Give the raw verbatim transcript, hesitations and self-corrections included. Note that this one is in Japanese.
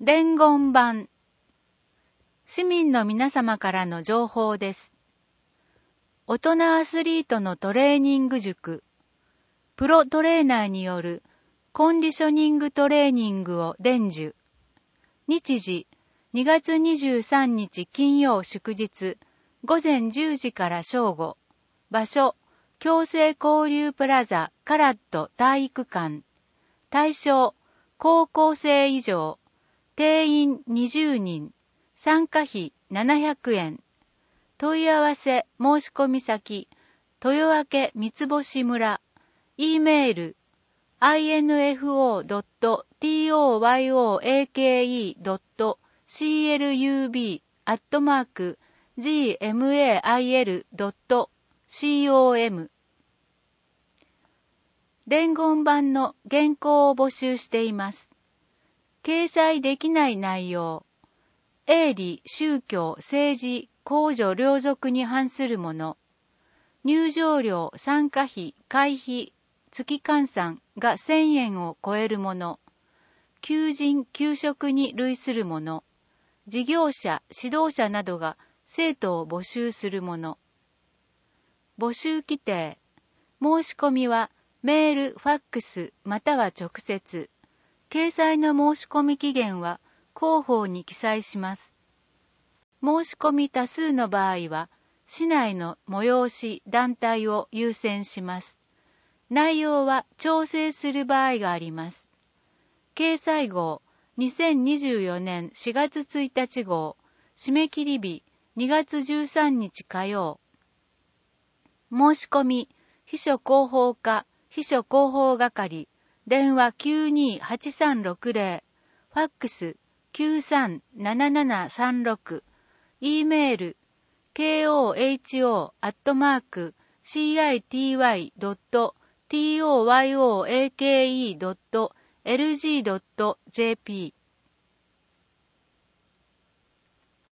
伝言板。市民の皆様からの情報です。大人アスリートのトレーニング塾、プロトレーナーによるコンディショニングトレーニングを伝授。日時、にがつにじゅうさんにち金曜祝日、ごぜんじゅうじから正午。場所、共生交流プラザカラット体育館。対象、高校生以上。定員にじゅうにん。参加費ななひゃくえん。問い合わせ申し込み先、豊明三ツ星村。E メール、アイエヌエフオードットトヨヤケドットシーエルユービー アットマーク ジーエムエーアイエルドットコム 伝言板の原稿を募集しています。掲載できない内容、営利、宗教、政治、公序良俗に反するもの、入場料、参加費、会費、月換算がせんえんを超えるもの、求人、求職に類するもの、事業者、指導者などが生徒を募集するもの。募集規定、申し込みはメール、ファックスまたは直接。掲載の申し込み期限は広報に記載します。申し込み多数の場合は、市内の催し団体を優先します。内容は調整する場合があります。掲載号にせんにじゅうよねんしがつついたち号、締め切り日にがつじゅうさんにち火曜。申し込み、秘書広報課、秘書広報係、電話きゅうにーはちさんろくぜろ、ファックスきゅうさんななななさんろく、E メール ケーオーエイチオー アットマーク シーアイティーワイ ドット トヨヤケドットエルジー ドット ジェーピー